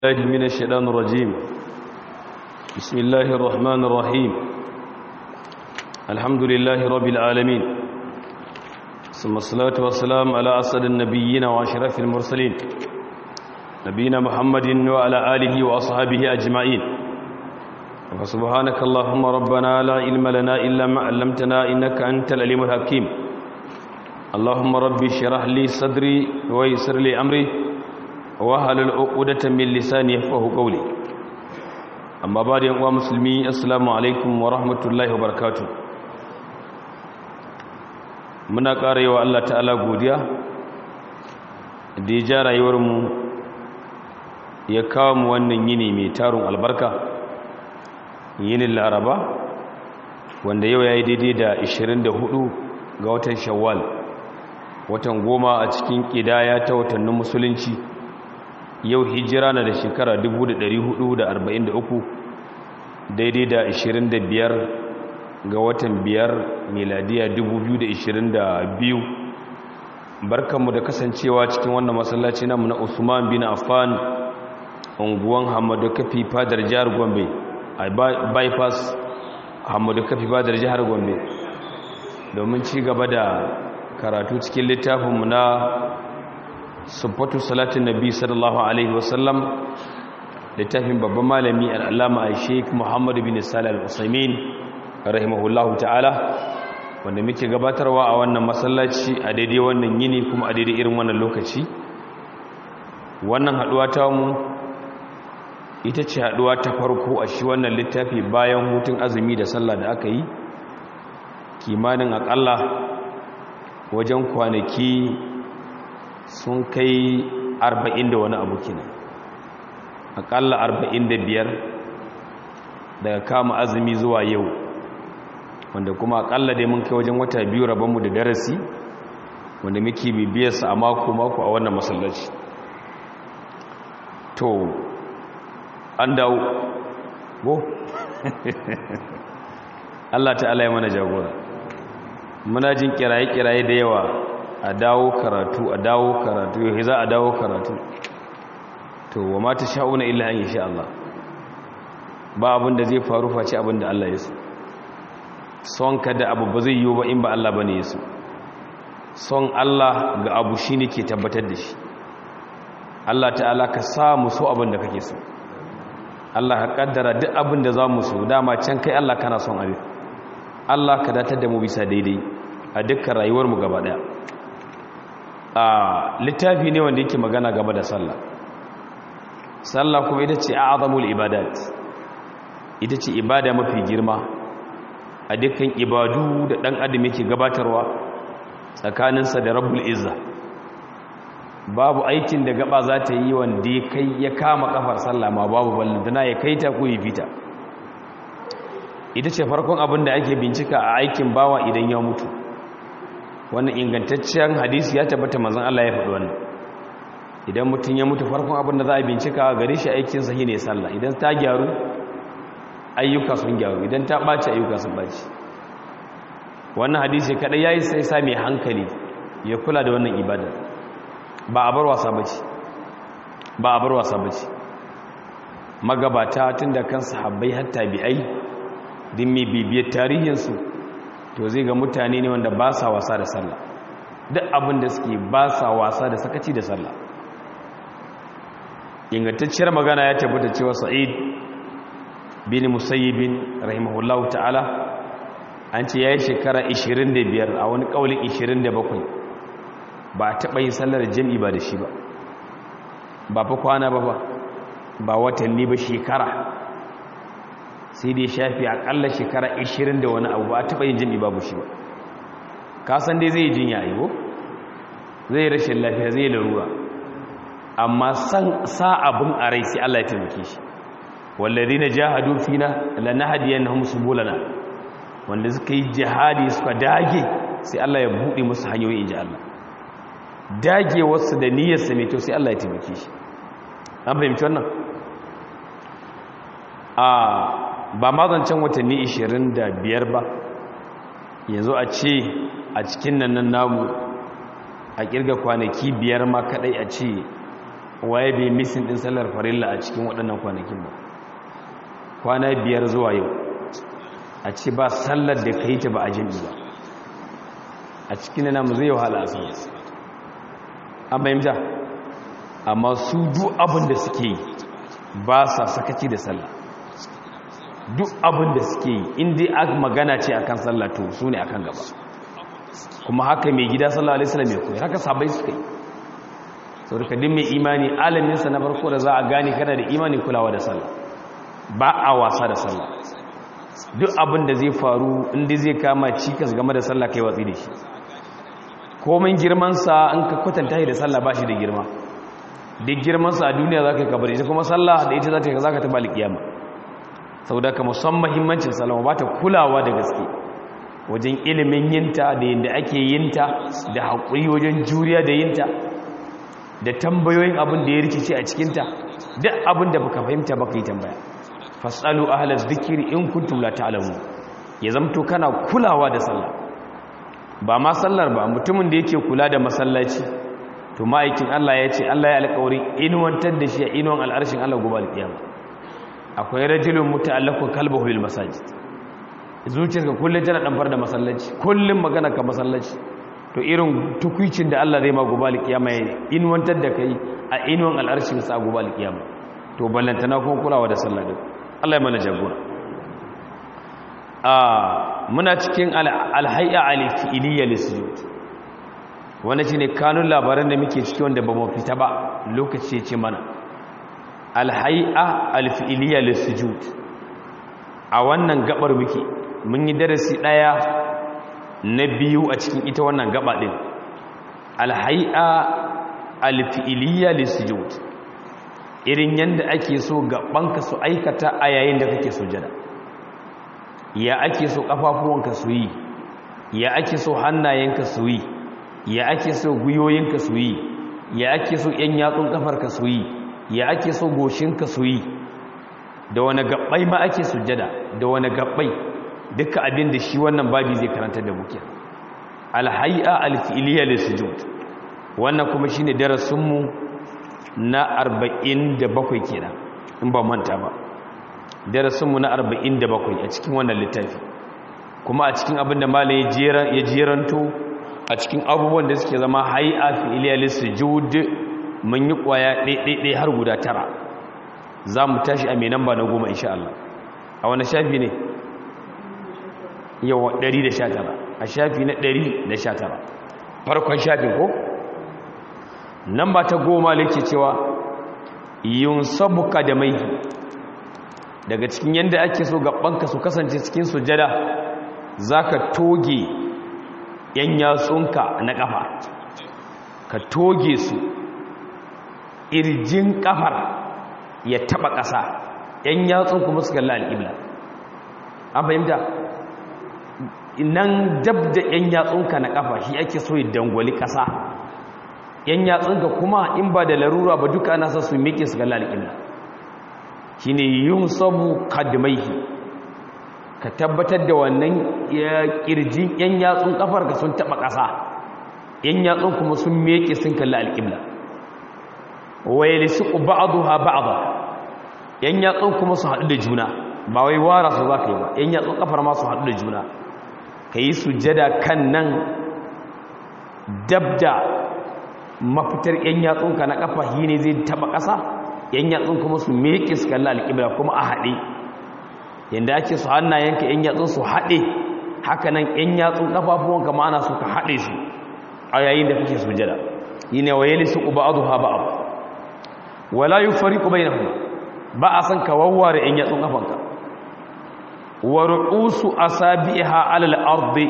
الله من الشيطان الرجيم. بسم الله الرحمن الرحيم. الحمد لله رب العالمين، ثم الصلاة والسلام على أسعد النبيين وأشرف المرسلين نبينا محمد وعلى آله وأصحابه أجمعين. فسبحانك اللهم ربنا لا علم لنا إلا ما علمتنا إنك أنت العليم الحكيم. اللهم ربي اشرح لي صدري ويسر لي أمري wahalul uqdatan min lisani yafqahu qawli. Amma ba da yan uwa musulmi, assalamu alaikum wa rahmatullahi wa barakatuh. Muna karewa Allah ta'ala godiya da ya ja rayuwar mu ya kawo mu wannan yini mai tarun albarka, yinin Laraba, wanda yau yayi daidai da 24 ga watan Shawwal, watan 10 a cikin kidaya ta watannin musulunci. Yau hijira na da shekara 1443 daidai da 25 ga watan 5 miladiya 2022. Barkanmu da kasancewa cikin wannan masallaci namu na Usman bin Affan, unguwan Hamadu Kafi fadar jihar Gombe, a bypass Hamadu Kafi fadar jihar Gombe, domin ci gaba da karatu cikin littafinmu na sufatu salatin nabi sallallahu alaihi wasallam, littafin babban malami al'allama a sheik muhammad bin salih al-usaimin rahimahullahu ta'ala, wanda muke gabatarwa a wannan masallaci a daidai wannan yini kuma a daidai irin wannan lokaci. Wannan haduwa ta mu ita ce haduwa ta farko a shi wannan littafi bayan hutun azumi da sallah da aka yi kimanin akalla wajen kwanaki sun kai 40 da wani abu kenan, akalla 45 daga kama azumi zuwa yau, wanda kuma akalla dai mun kai wajen wata biyu rabonmu da darasi wanda muke bibiyarsa a mako-mako a wannan masallaci. To an dawo go Allah ta'ala ya mana jagora. Muna jin kiraye-kiraye da yawa, a dawo karatu yau za a dawo karatu. To wa ma sha'una illa an yasha Allah, ba abin da zai faru face abin da Allah ya so. Son ka da abu ba zai yiwu ba in ba Allah bane ya so. Son Allah ga abu shine ke tabbatar da shi. Allah ta'ala ka sa mu so abin da kake so. Allah ka kaddara duk abin da za mu so, dama can kai Allah kana son abin. Allah ka datar da mu bisa daidai a dukkan rayuwar mu gaba daya. Littafi ne wanda yake magana game da sallah. Sallah kuma ita ce a'zamul ibadat, ita ce ibada mafi girma a dukkan ibadu da dan adam yake gabatarwa tsakaninsa da Rabbul Izza. Babu aikin da gaba za ta yi wanda kai ya kama kafar sallah ma babu, ballantana ya kaita ko ya fita. Ita ce farkon abin da ake bincika a aikin bawa idan ya mutu. Wannan ingantaccen hadisi ya tabbata, manzon Allah ya faɗi wannan. Idan mutum ya mutu, farkon abin da za a bincika gare shi aikin sa shine sallah. Idan ta gyaru, ayyuka sun gyaru; idan ta ɓaci, ayyuka sun ɓaci. Wannan hadisi kadai yayi sai sa mai hankali ya kula da wannan ibada. Ba a bar wasa bace. Magabata tun da kan sahabbai har tabi'ai, din mai bibiyar tarihinsu, to zai ga mutane ne wanda ba sa wasa da sallah. Duk abin da suke ba sa wasa da sakaci da sallah. Ingantacciyar magana ya tabbata cewa Sa'id bin Musayyib rahimahullahu ta'ala, an ce yayi shekara 25, a wani kaulin 27, ba a taɓa yin sallar jami'i ba da shi ba fa kwana ba watanni ba, shekara. Sai dai shafi akalla shekara 20 da wani abu ba a taɓa yin jami'i babu shi ba. Kasan dai zai jinya aibo, zai rashin lafiya, zai larura, amma sa abin a rai sai Allah ya taimake shi. wallazina jahadu fina lanahdiyannahum subulana, wanda suka yi jihadi suka dage sai Allah ya buɗe musu hanyoyi, inji Allah. Dage wasu da niyyarsa mai kyau sai Allah ya taimake shi. An fahimci wannan? Ba ma zancen watanni 25 ba, yanzu a ce a cikin nan namu a kirga kwanaki 5 ma kadai, a ce waye bai misin din sallar farilla a cikin waɗannan kwanakin ba kwana 5 zuwa yau a ce ba sallar da kai ta ba a jami'i ba a cikin namu zai wahala a sallar an bayyanta amma su duk abin da suke yi ba sa sakaci da sallah duk abin da suke yi inda aka magana ce akan sallah to su ne akan gaba kuma haka mai gida sallallahu alaihi wasallam ya koyi haka sabai suka yi saboda kadin mai imani alaminsa na farko da za a gane kana da imani kulawa da sallah ba a wasa da sallah duk abin da zai faru inda zai kama cikas game da sallah kai watsi da shi komai girmansa in ka kwatanta shi da sallah ba shi da girma duk girmansa a duniya za ka yi kabari ita kuma sallah da ita za ka taba alƙiyama saboda ka musamman muhimmancin sallah ba ta kulawa da gaske wajen ilimin yinta da yadda ake yinta da haƙuri wajen juriya da yinta da tambayoyin abin da ya rikice a cikinta duk abin da baka fahimta baka yi tambaya fasalu ahlaz zikri in kuntum la ta'lamun ya zamto kana kulawa da sallah ba ma sallar ba mutumin da yake kula da masallaci to ma'aikin Allah ya ce Allah ya alƙawarin inuwantar da shi a inuwan al'arshin Allah gobe alƙiyama akwai rajulun muta'allaqu qalbuhu bil masajid zuciyarka kullum tana damfar da masallaci kullum magana ka masallaci to irin tukuicin da Allah zai ma gobe alƙiyama ya inuwantar da kai a inuwan al'arshin sa gobe alƙiyama to ballantana kuma kulawa da sallah din Allah ya mana jagora muna cikin alhayya alfi'liya lisujud wannan shine kanun labaran da muke ciki wanda ba mu fita ba lokaci ce mana alhayya alfi'liya lisujud a wannan gabar muke mun yi darasi daya na biyu a cikin ita wannan gaba din alhayya alfi'liya lisujud irin yanda ake so gabanka su aikata a yayin da kake sujada ya ake so kafafuwanka su yi ya ake so hannayenka su yi ya ake so guyoyinka su yi ya ake so yan yatsun kafarka su yi ya ake so goshinka su yi da wani gabbai ma ake sujada da wani gabbai duka abin da shi wannan babi zai karanta da muke alhay'a alfi'liya lisujud wannan kuma shine darasin mu na 47 kenan in ba manta ba darasinmu na 47 a cikin wannan littafi kuma a cikin abin da malai ya jeranto a cikin abubuwan da suke zama hay'a fi'liya lisujud mun yi kwaya ɗaiɗaiɗai har guda 9 za mu tashi a mai namba na 10 insha Allah a wani shafi ne yawa 119 a shafi na 119 farkon shafin ko namba ta 10 lake cewa yunsabuka da mai daga cikin yanda ake so gabanka su kasance cikin sujada zaka toge yan yatsunka na kafa ka toge su irjin kafar ya taba ƙasa yan yatsun kuma su kalla alƙibla an fahimta nan dab da yan yatsunka na kafa shi ake so ya dangwali ƙasa yan yatsunka kuma in ba da larura ba duka ana sa su miƙe su kalla alƙibla shine yunsabu qadmaihi ka tabbatar da wannan kirjin yan yatsun kafar ka sun taba ƙasa yan yatsun kuma sun miƙe sun kalla alƙibla wa yalisu ba'daha ba'dha yan yatsun kuma su haɗu da juna ba wai wara su zaka yi ba yan yatsun kafar ma su haɗu da juna kai sujjada kan nan dabda mafitar yan yatsunka na kafa shine zai taba ƙasa yan yatsun kuma su meke su kalla alƙibla kuma a haɗe yanda ake su hannayenka yan yatsun su haɗe haka nan yan yatsun ƙafafuwanka ma ana so ka haɗe su a yayin da kake sujada yine wayali su ba'dha ba'd wala yufariqu bainahum ba a san ka wawware yan yatsun ƙafanka wa ru'usu asabiha 'ala al-ardi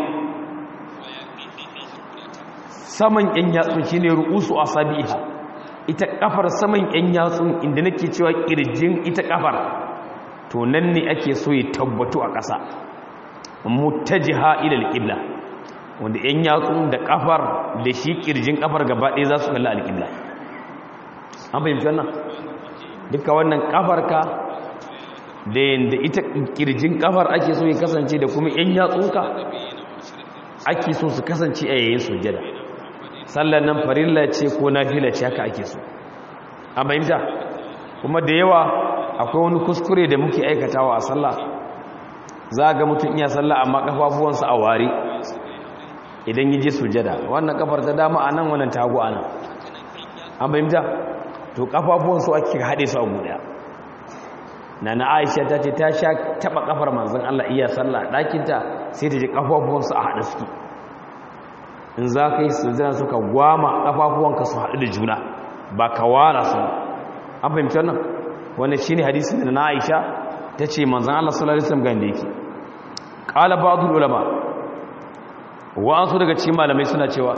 saman yan yatsun shine ru'usu asabiha ita kafar saman yan yatsun inda nake cewa kirjin ita kafar to nan ne ake so ya tabbatu a ƙasa muttajiha ila alqibla wanda yan yatsun da kafar da shi kirjin kafar gaba ɗaya za su kalla alqibla an fahimci wannan duka wannan kafarka da yanda ita kirjin kafar ake so ya kasance da kuma yan yatsunka ake so su kasance a yayin sujjada sallar nan farilla ce ko nafila ce haka ake so an bayyanta kuma da yawa akwai wani kuskure da muke aikatawa a sallah za ga mutum iya sallah amma kafafuwansa a ware idan yaje sujada wannan kafar ta dama anan wannan tagu anan an bayyanta to kafafuwansu ake hade su a guda nana Aisha ta ce ta sha taba kafar manzon Allah iya sallah dakinta sai ta ji kafafuwansu a hade suke in za ka yi sujada suka gwama kafafuwanka su hadu da juna ba ka wara su an fahimci wannan wannan shine hadisin da na Aisha tace manzon Allah sallallahu alaihi wasallam gande yake qala ba'dul ulama wa an su daga cikin malamai suna cewa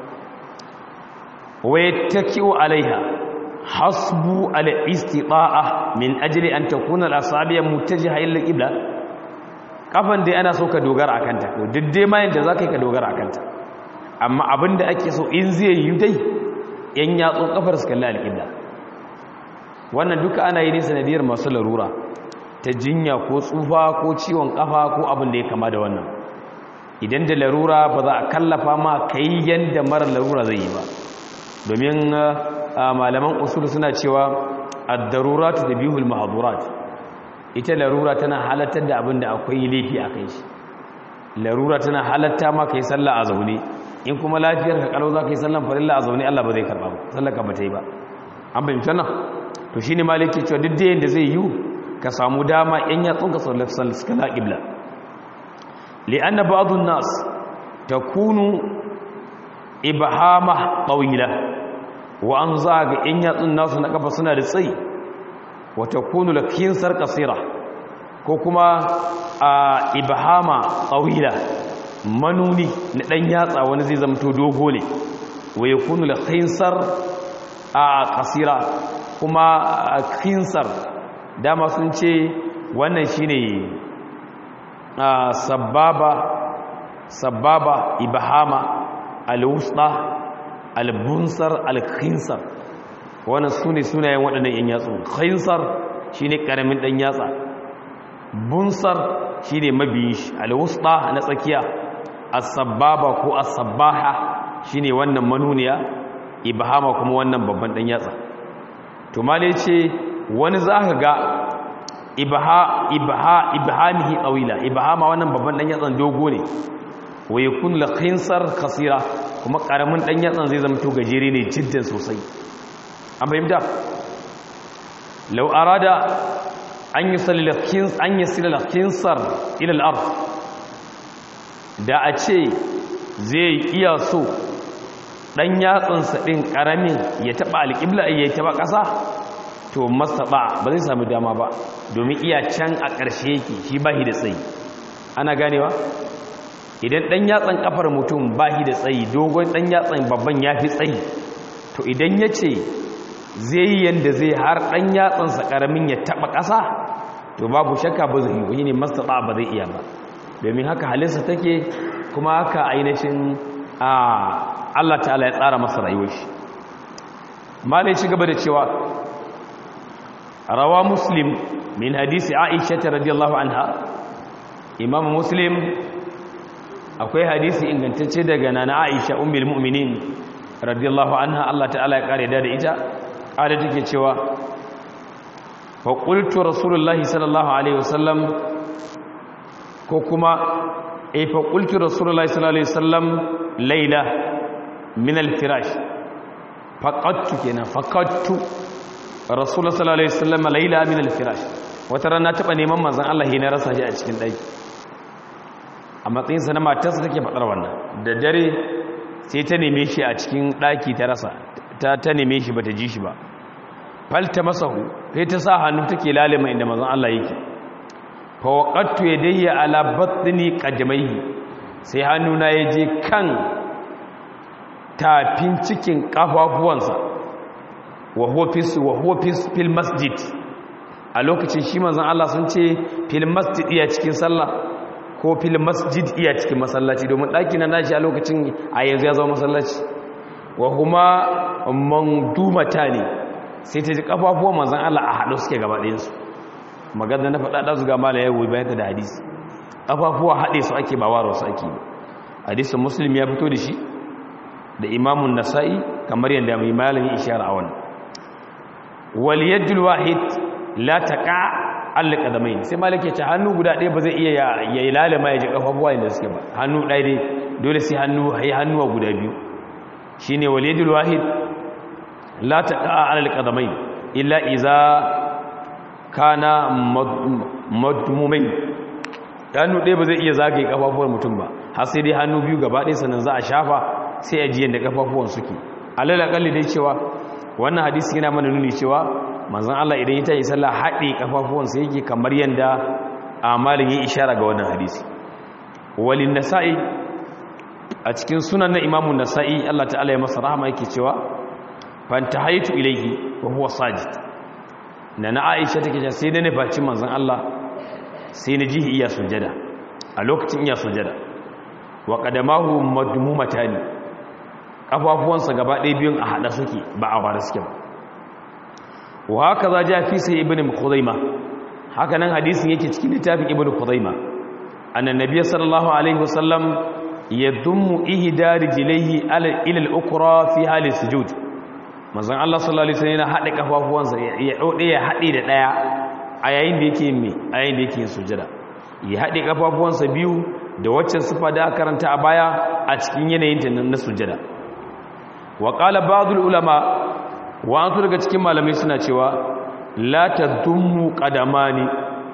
wa yattaki'u alaiha hasbu al-istita'a min ajli an takuna al-asabiya muttajiha ila al-qibla kafan dai ana so ka dogara akan ta ko diddai ma yanda zaka yi ka dogara akan ta amma abinda ake so in zai yi dai yan yatsun kafar su kalli al-qibla wannan duka ana yi ne sanadiyar masu larura ta jinya ko tsufa ko ciwon kafa ko abin da ya kama da wannan idan da larura ba za a kallafa ma kai yanda mara larura zai yi ba domin malaman usul suna cewa ad-darurat tabihul mahdurat ita larura tana halattar da abin da akwai laifi a kai shi larura tana halatta ma kai sallah a zaune in kuma lafiyar ka kalau za ka yi sallan farilla a zaune Allah ba zai karba ba sallar ka ba ta yi ba an bayyana nan to shine maliki cewa duk da yanda zai yi ka samu dama in ya tsunka sallar suka qibla li'anna ba'd an-nas takunu ibhama tawila wa an zaga in ya tsun nasu na kafa suna da tsayi wa takunu lakinsar qasira ko kuma ibhama tawila manuni na dan yatsa wani zai zamto dogo ne wa yakunu lakinsar qasira kuma khinsar dama sun ce wannan shine sababa ibhama alwusta albunsar alkhinsar wannan sune sunayen waɗannan yan yatsu khinsar shine karamin dan yatsa bunsar shine mabiyin shi alwusta na tsakiya as-sababa ko as-sabaha shine wannan manuniya ibhama kuma wannan babban dan yatsa to male ce wani zaka ga ibhamihi qawila ibhama wannan babban dan yatsan dogo ne wa yakun la khinsar qasira kuma karamin dan yatsan zai zama to gajere ne jiddan sosai an fahimta law arada an yusalli al-khins an yasila al-khinsar ila al-ard da a ce zai iya so dan yatsan sa din karamin ya taba al-qibla ya taba kasa to masaba ba zai samu dama ba domin iya can a ƙarshe yake shi bahi da tsayi ana ganewa idan dan yatsan kafar mutum bahi da tsayi dogon dan yatsan babban yafi tsayi to idan yace zai yi yanda zai har dan yatsan sa karamin ya taba ƙasa to babu shakka ba zai yi ne masaba ba zai iya ba domin haka halinsa take kuma haka ainihin Allah ta'ala ya tsara masa rayuwar shi malai ci gaba da cewa rawa muslim min hadisi aisha radiyallahu anha imam muslim akwai hadisi ingantacce daga nana aisha ummul mu'minin radiyallahu anha Allah ta'ala ya kare da ita kada take cewa fa qultu rasulullahi sallallahu alaihi wasallam ko kuma fa qultu rasulullahi sallallahu alaihi wasallam layla min al-firash faqattu kenan faqattu rasulullah sallallahu alaihi wasallam layla min al-firash wata rana taba neman manzon Allah ne rasa shi a cikin daki a matsayin sa na matarsa take fadar wannan da dare sai ta neme shi a cikin daki ta rasa ta neme shi bata ji shi ba falta masahu sai ta sa hannu take lalima inda manzon Allah yake fa waqattu yadayya ala batni qadamaihi sai hannuna yaje kan tafin cikin kafafuwansa wa huwa fil masjid a lokacin shi manzon Allah sun ce fil masjid iya cikin sallah ko fil masjid iya cikin masallaci domin daki na nashi a lokacin a yanzu ya zama masallaci wa huma mandumata ne sai ta ji kafafuwan manzon Allah a hado suke gaba ɗayan su magana na faɗa da su ga malaya yayi bayan da hadisi kafafuwa hade su ake ba waro su ake hadisin muslim ya fito da shi da imamun nasa'i kamar yadda mai malami ishara a wannan wal yadul wahid la taqa al qadamain sai malike ce hannu guda ɗaya ba zai iya ya lalama ya ji kafafuwa inda suke ba hannu ɗaya dai dole sai hannuwa guda biyu shine wal yadul wahid la taqa al qadamain illa iza kana madmumin hannu ɗaya ba zai iya zagaye kafafuwar mutum ba har sai dai hannu biyu gaba ɗaya sannan za a shafa sai a jiyan da kafafuwan suke alal akalli dai cewa wannan hadisi yana mana nuni cewa manzon Allah idan ya tayi sallah haɗe kafafuwansa yake kamar yanda amalin yi ishara ga wannan hadisi walin nasa'i a cikin sunan na imamun nasa'i Allah ta'ala ya masa rahama yake cewa fantahaitu ilayhi wa huwa sajid na Aisha take cewa sai da ne baci manzon Allah sai na ji iya sujada a lokacin iya sujada wa qadamahu madmumatani kafafuwansa gaba ɗaya biyun a hada suke ba a ware suke ba wa haka za ja fi sai ibn Khuzaimah haka nan hadisin yake cikin littafin ibn Khuzaimah annan nabiy sallallahu alaihi wasallam yadummu ihda rijlaihi ila al-ukra fi hali sujud manzon Allah sallallahu alaihi wasallam yana hade kafafuwansa ya dode ya hade da daya a yayin da yake a yayin da yake sujada ya hade kafafuwansa biyu da waccan sifa da aka karanta a baya a cikin yanayin ta na sujada wa qala ba'd ulama wa an daga cikin malamai suna cewa la tadummu qadamani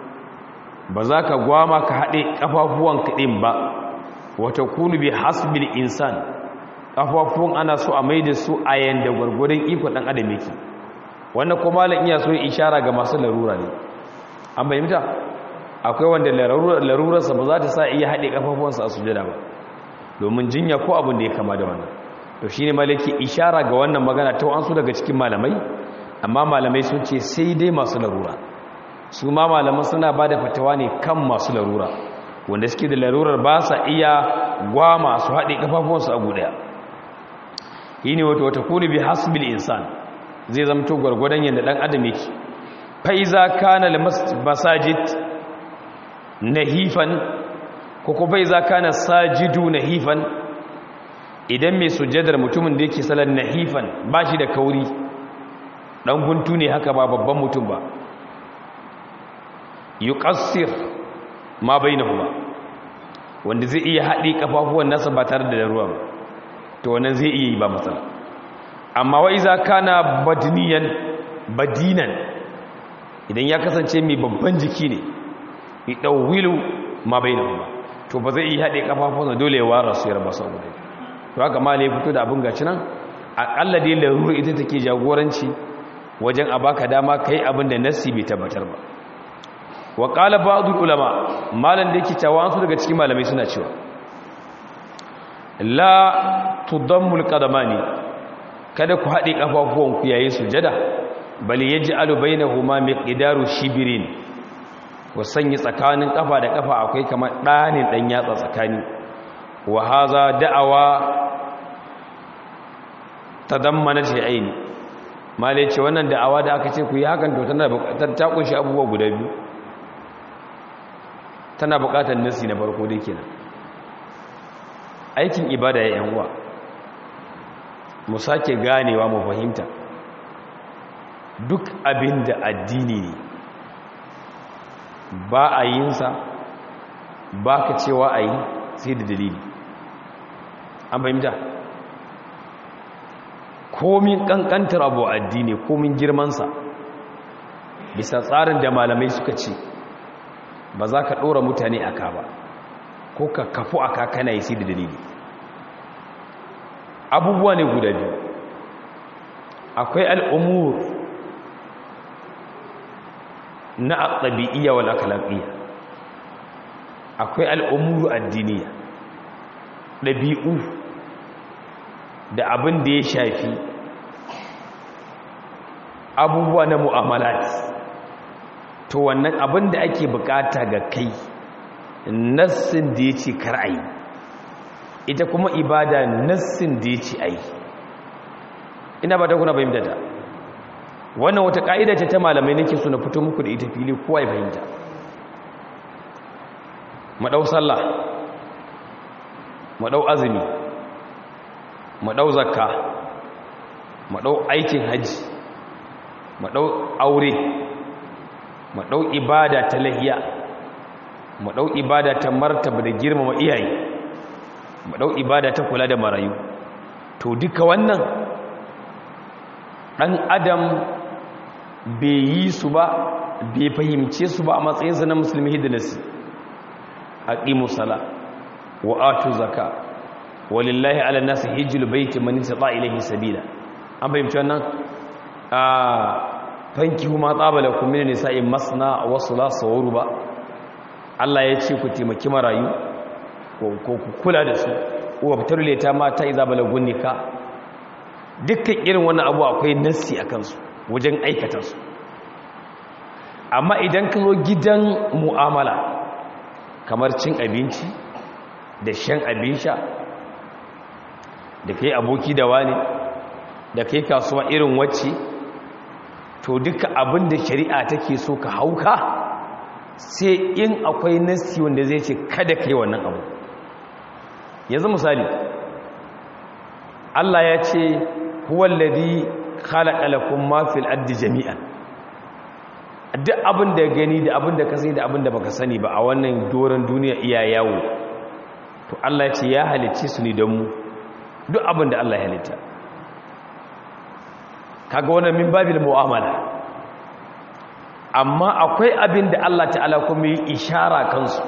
ba za ka gwama ka hade kafafuwan kadin ba wa takunu bi hasbil insan kafafuwan ana so a maida su a yanda gurgurdan iko dan adam yake wannan kuma malam iya so ishara ga masu larura ne an bayyana akwai wanda larurarsa ba za ta sa iya haɗe kafafuwansa a sujada ba domin jinya ko abin da ya kama da wannan to shine malaki ishara ga wannan magana ta wasu daga cikin malamai amma malamai sun ce sai dai masu larura su ma malaman suna ba da fatawa ne kan masu larura wanda suke da larurar ba sa iya gwama su haɗe kafafuwansu a guda yi ne wata kuni bi hasbil insan zai zamto gwargwadon yadda ɗan adam yake faiza kana masajid nahifan ko kuma faiza kana sajidu nahifan idan mai sujjadar mutumin da yake salar nahifan ba shi da kauri ɗan guntu ne haka ba babban mutum ba yuqassir ma bainahuma wanda zai iya haɗe kafafuwan nasa ba tare da ruwa ba to wannan zai iya yi ba matsala amma wa iza kana badinan idan ya kasance mai babban jiki ne idawwilu ma bainahuma to ba zai iya haɗe kafafuwansa dole ya wara su yarba su guda to haka ma ne fito da abin gaci nan akalla dai larura ita take jagoranci wajen a baka dama kai abin da nassi bai tabbatar ba wa qala ba'd ulama malan da yake cewa su daga cikin malamai suna cewa la tudammu alqadamani kada ku haɗe kafafuwan ku yayin sujada bal yaj'alu bainahuma miqdaru shibirin wa sanya tsakanin kafa da kafa akwai kamar ɗanin ɗan yatsa tsakani wa haza da'awa tadammana shay'ain malai ce wannan da'awa da aka ce ku yi hakan to tana buƙatar ta kunshi abubuwa guda biyu tana buƙatar nasi na farko dai kenan aikin ibada ya yan uwa mu sake ganewa mu fahimta duk abin da addini ne ba a yinsa ba ka cewa a yi sai da dalili an fahimta komin kankantar abu addini komin girmansa bisa tsarin da malamai suka ce ba za ka ɗora mutane a ka ba ko ka kafu a kakana yi sai da dalili abubuwa ne guda biyu akwai al'umur na ɗabi'iyya wal akhlaqiyya akwai al'umuru addiniya ɗabi'u da abin da ya shafi abubuwa na mu'amalat to wannan abin da ake bukata ga kai nassin da ya ce kar'ayi ita kuma ibada nassin da ya ce ayi ina ba ta kuna fahimta ta wannan wata ka'ida ce ta malamai nake so na fito muku da ita fili kowa ya fahimta madau sallah madau azumi madau zakka madau aikin haji mu ɗau aure, mu ɗau ibada ta lahiya, mu ɗau ibada ta martaba da girmama iyaye, mu ɗau ibada ta kula da marayu. To duka wannan ɗan adam bai yi su ba, bai fahimce su ba a matsayinsa na musulmi hidinasi. Aqimu sala wa atu zaka walillahi ala nasi hijjul baiti man istata ilayhi sabila. An fahimci wannan? Fankihu ma tsaba lakum min nisa'i masna wa thulatha wa ruba. Allah ya ce ku taimaki marayu ko ku kula da su, wa fitarleta mata idza balagun nika. Dukkan irin wannan abu akwai nassi akan su wajen aikata su. Amma idan ka zo gidan mu'amala kamar cin abinci da shan abin sha, da kai aboki da wani, da kai kasuwa irin wacce, to duka abin da shari'a take so ka hauka, sai in akwai nassi wanda zai ce kada kai wannan abu. Yanzu misali, Allah ya ce huwallazi khalaqa lakum ma fil ardi jami'an. Duk abin da gani da abin da ka sani da abin da baka sani ba a wannan doron duniya iya yawo, to Allah ya ce ya halicce su ne don mu. Duk abin da Allah ya halitta, kaga wannan min babil mu'amala. Amma akwai abin da Allah ta'ala kuma yi ishara kansu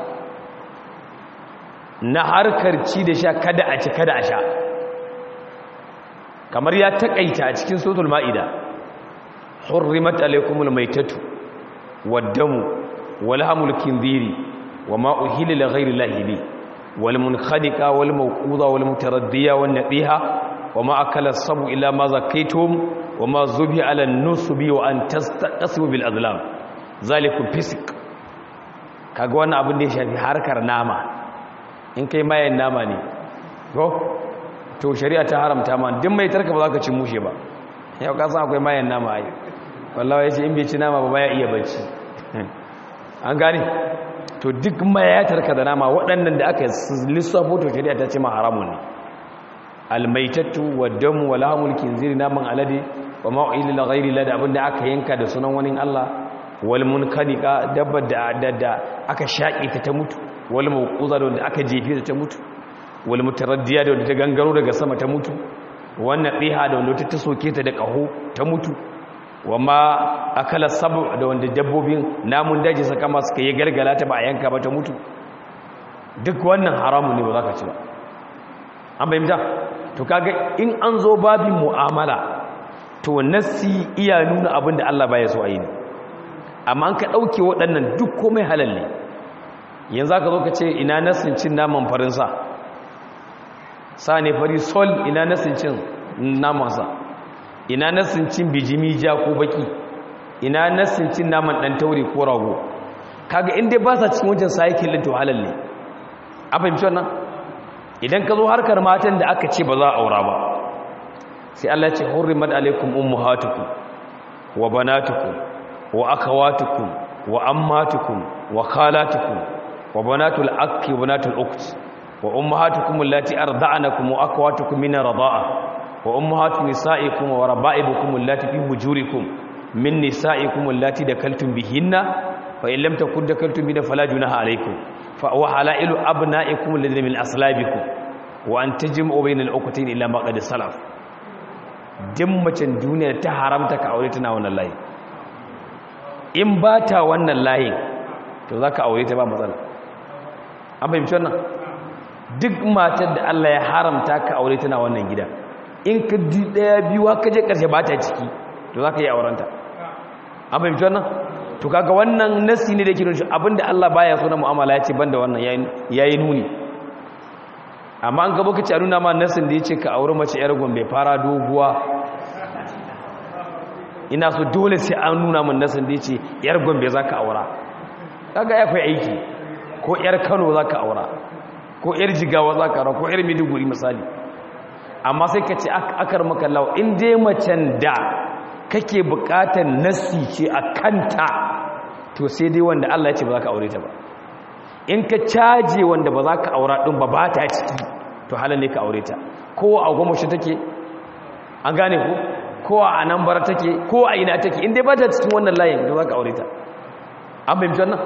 na harkar ci da sha, kada a ci kada a sha, kamar ya takaita a cikin suratul ma'ida, hurrimat alaykumul maytatu waddamu wal hamul khinziri wama uhilla li ghayri llahi bi wal munkhadiqa wal mawquda wal mutaraddiya wan nadiha wama akala as-sabu illa ma zakaytum wama zubi ala an-nusbi wa an tastaqsimu bil azlam zalikum fisq. Kaga wannan abin da ya shafi harkar nama, in kai mayan nama ne ko to shari'a ta haramta ma, din mai tarka ba za ka ci mushe ba. Yau ka san akwai mayan nama ai, wallahi yace in bai ci nama ba ya iya bacci. An gane? To duk maya tarka da nama waɗannan da aka lissafo, to shari'a ta ce ma haramun ne. Almaitatu waddamu wal hamul khinziri, naman alade, wa ma uhilla li ghayri llahi, abinda aka yanka da sunan wani Allah, wal munkadiqa, dabbar da aka shaƙe ta mutu, wal mawquza da aka jefe ta mutu, wal mutaraddiya da ta gangaro daga sama ta mutu, wannan tsiha da wanda ta soke ta da ƙaho ta mutu, wama akala sabu da wanda dabbobin namun daji saka masu kai galgala ta ba a yanka ba ta mutu. Duk wannan haramun ne, ba za ka ci ba. An bayyana? To kaga in an zo babin mu'amala, to nassi iya nuna abin da Allah baya so a yi ne. Amma an ka ɗauke waɗannan duk komai halal ne. Yanzu aka zo ka ce ina nassin cin naman farinsa, sa ne fari sol, ina nassin cin namansa, ina nassin cin bijimi ja ko baki, ina nassin cin naman ɗan taure ko rago. Kaga inda ba sa cikin wajen sayikin ɗin to halal ne. A fahimci wannan? Idan ka zo harkar matan da aka ce ba za a aura ba, sai Allah ce hurrimat alaikum ummahatukum wa banatukum wa akhawatukum wa ammatukum wa khalatukum wa banatul akhi wa banatul ukhti wa ummahatukum allati arda'anakum wa akhawatukum min ar-rida'a wa ummahatu nisa'ikum wa raba'ibukum allati fi hujurikum min nisa'ikum allati dakaltum bihinna fa in lam takun dakaltum bihinna fala junaha alaykum fa wa halailu abna'ikum alladhina min aslabikum wa an tajma'u bayna al-ukhtayn illa ma qad salaf. Dimmacin duniya ta haramta ka aure tana wannan layi. In ba ta wannan layin to zaka aure ta ba matsala. An fahimci wannan? Duk matar da Allah ya haramta ka aure tana wannan gida, in ka ji daya biyu ka je karshe ba ta ciki, to zaka yi aurenta. An fahimci wannan? To kaga wannan nasi ne da yake nuna abinda Allah baya so na mu'amala, ya ce banda wannan yayi nuni. Amma an gaba kace a nuna ma nasin da yace ka aure mace yar gombe fara doguwa, ina so dole sai an nuna min nasin da yace yar gombe zaka aura, kaga ya kai aiki. Ko yar Kano zaka aura, ko yar Jigawa zaka aura, ko yar Maiduguri misali. Amma sai kace akar maka law in dai macen da kake bukatar nasi ce a kanta, to sai dai wanda Allah ya ce ba za ka aure ta ba. In ka caje wanda ba za ka aura ɗin ba ta ciki, to halin ne ka aure ta. Ko a goma shi take, an gane ku? ko a nan bara take ko a ina take inda ba ta cikin wannan layin da za ka aure ta an fahimci wannan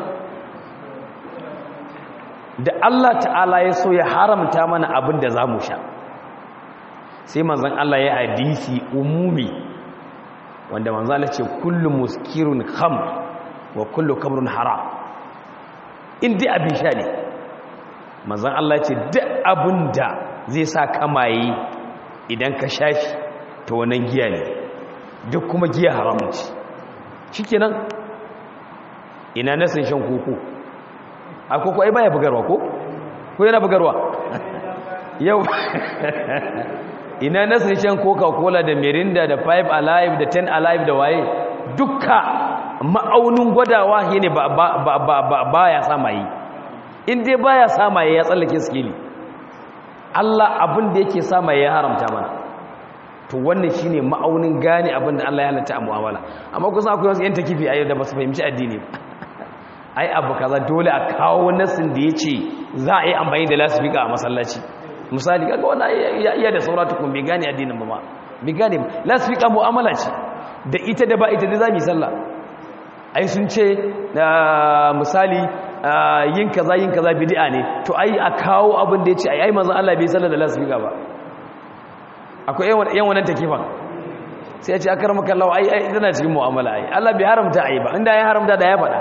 da Allah ta'ala ya so ya haramta mana abin da za mu sha sai manzan Allah ya hadisi umumi wanda manzan Allah ce kullu muskirun khamr wa kullu kamrun haram in dai abin sha ne manzan Allah ce duk abin da zai sa kamaye idan ka sha shi ta wannan giya ne duk kuma giya haramun ce shikenan ina nasin shan koko a koko ai baya bugarwa ko yana bugarwa yau ina nasin shan coca-cola da mirinda da 5 alive da 10 alive da waye dukka ma'aunin gwadawa ne ba ya samaye in dai ba ya samaye ya tsallake skili Allah abin da yake samaye ya haramta mana to wannan shine ma'aunin gane abin da Allah ya halatta a mu'amala amma kusa akwai wasu yan takifi a yau da ba su fahimci addini ba ai abu kaza dole a kawo nasin da ya ce za a yi amfani da lasifika a masallaci misali kaga wannan iya da saura tukun bai gane addinin ba ma bai gane lasifika mu'amala ce da ita da ba ita da za mu yi sallah ai sun ce misali yin kaza bid'a ne to ai a kawo abin da ya ce ai manzon Allah bai sallah da lasifika ba akwai yan wannan takifan sai ya ce akramaka Allah ai tana cikin mu'amala ai Allah bai haramta ai ba inda ya haramta da ya faɗa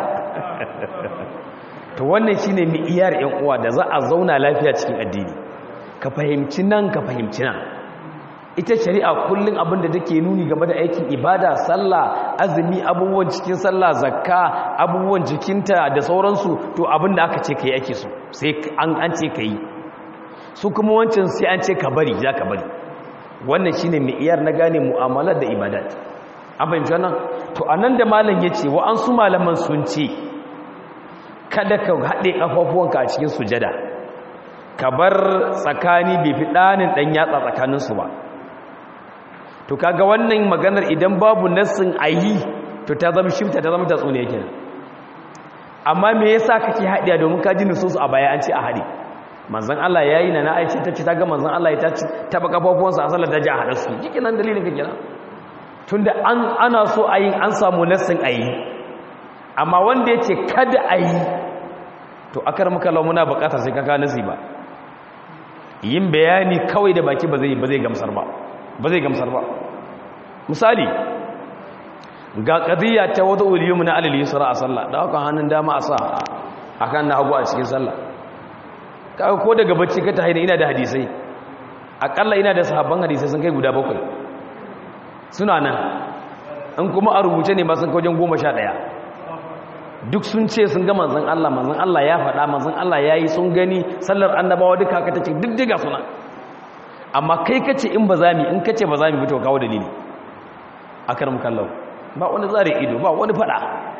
to wannan shine mi'iyar ƴan uwa da za a zauna lafiya cikin addini ka fahimci nan ka fahimci nan ita shari'a kullun abin da take nuni game da aikin ibada sallah azumi abubuwan cikin sallah zakka abubuwan jikinta da sauransu to abin da aka ce kai ake so sai an ce kai su kuma wancan sai an ce ka bari za ka bari wannan shine mi'iyar na gane mu'amalar da ibadat an fahimci wannan to anan da malam yace wa an su malaman sun ce kada ka haɗe ƙafafuwanka a cikin sujada ka bar tsakani bai fi ɗanin ɗan yatsa tsakaninsu ba to kaga wannan maganar idan babu nassin ayi to ta zama shifta ta zama tatsuniya kenan amma me yasa kake haɗiya domin ka ji nusus a baya an ce a haɗe manzon Allah yayi na Aisha ta ce ta ga manzon Allah ya ta taba ƙafafuwansa a sallar da ji a haɗa su kike nan dalilin kake nan tunda ana so ayi an samu nassin ayi amma wanda ya ce kada a yi to akar muka muna bukatar sai kaka nasi ba yin bayani kawai da baki ba zai gamsar ba misali ga qadiyya ta wada uliyum na alil yusra a sallah da haka hannun dama a sa akan na hagu a cikin sallah kaga ko daga bacci ka ta haina ina da hadisai akalla ina da sahabban hadisai sun kai guda 7 suna nan in kuma a rubuce ne ba sun kawajen 11 duk sun ce sun ga manzon Allah ya faɗa manzon Allah ya yi sun gani sallar annabawa duka haka take duk diga suna amma kai kace in ba zami in kace ba zami fito kawo dalili akaram kallahu ba wani zare ido ba wani faɗa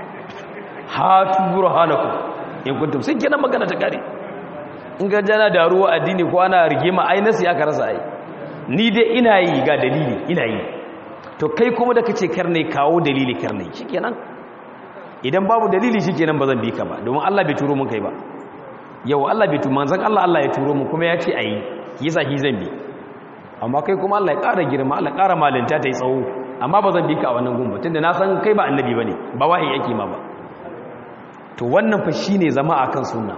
hatu burhanakum in kuntum sun kenan magana ta kare in ga jana da ruwa addini ko ana rigima ai nasi aka rasa ai ni dai ina yi ga dalili ina yi to kai kuma da kace karne kawo dalili karne shikenan idan babu dalili shikenan bazan bi ka ba domin Allah bai turo mun kai ba yau Allah bai turo manzon Allah ya turo mu kuma ya ce ayi yasa ki zan bi amma kai kuma Allah ya ƙara girma Allah ƙara malinta ta yi tsawo amma bazan bi ka a wannan gumba tunda na san kai ba annabi bane ba wahayi yake ma ba to wannan fa shine zama akan sunna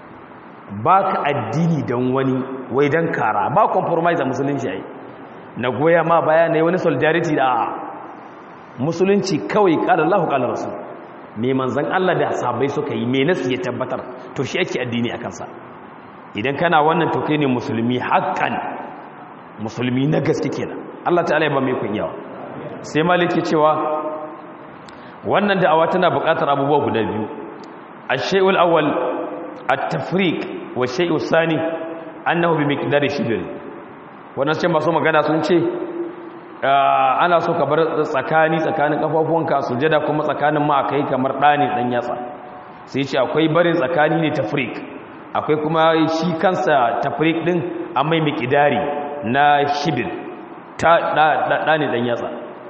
baka addini dan wani wai dan kara ba compromise a musulunci ai na goya ma baya ne wani solidarity da musulunci kawai qala Allahu qala rasul me manzan Allah da sahabbai suka yi me nasu ya tabbatar to shi ake addini a kansa idan kana wannan to kai ne musulmi haƙƙan musulmi na gaske kenan Allah ta'ala ya ba mai kun yawa sai maliki cewa wannan da'awa tana buƙatar abubuwa guda biyu ash-shay'ul awwal at-tafriq wa ash-shay'u thani annahu bi miqdari shibr wannan sai masu magana sun ce ana so ka bar tsakanin kafafuwanka sujada kuma tsakanin ma akai kamar dani dan yatsa sai ce akwai barin tsakani ne tafriq akwai kuma shi kansa tafriq din amma miqdari na shibir ta dani dan yatsa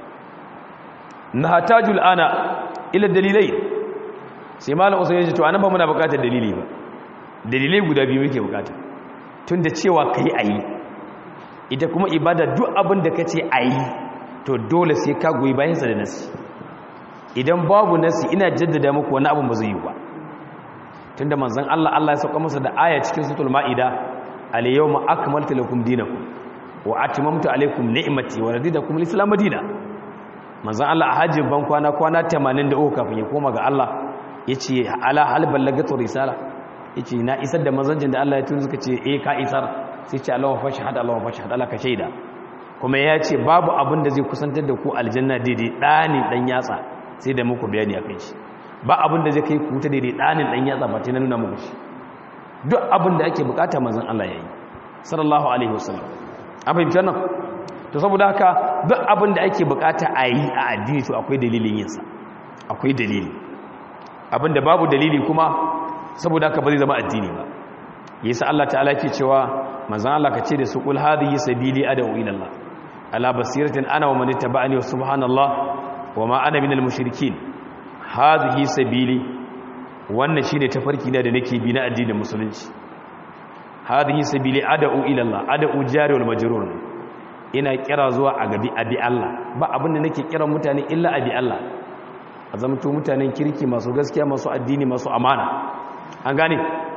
nahatajul ana ila dalilai sai malam usaini ya ce to anan ba muna bukatar dalili ba dalilai guda biyu muke bukata tunda cewa kai ayi ita kuma ibada duk abin da kace ayi to dole sai ka goyi bayansa da nasi. Idan babu nasi ina jaddada muku wani abin ba zai yi ba, tunda manzon Allah ya sauka masa da aya cikin suratul maida al-yawma akmaltu lakum dinakum wa atmamtu alaykum ni'mati wa radidakum al-islam dinan. Manzon Allah a hajjin ban kwana 83 kafin ya koma ga Allah yace ala hal ballagatu risala, yace na isar da manzancin da Allah ya tuni, suka ce ka isar, sai ce Allahu fashhad Allah ka shaida. Kuma ya ce babu abin da zai kusantar da ku aljanna daidai ɗani ɗan yatsa, sai da muku bayani a kai shi. Ba abin da zai kai ku ta daidai ɗanin ɗan yatsa ba ta nuna muku shi. Duk abin da ake bukata manzon Allah ya yi sallallahu alaihi wasallam. An fahimci wannan? To saboda haka duk abin da ake bukata a yi a addini to akwai dalilin yinsa, akwai dalili. Abin da babu dalili kuma saboda haka ba zai zama addini ba. Yasa Allah ta'ala ke cewa manzon Allah ka ce da su qul hadhihi sabili ad'u ila Allah ala basiratin ana wa man ittaba'ani wa subhanallah wa ma ana minal mushrikin. Hadhihi sabili, wannan shine tafarki da nake bi na addinin musulunci. Hadhihi sabili ad'u ila Allah, ad'u jari wal majrur, ina kira zuwa a gabi abi Allah. Ba abin da nake kira mutane illa abi Allah, azamtu mutanen kirki masu gaskiya masu addini masu amana. An gane?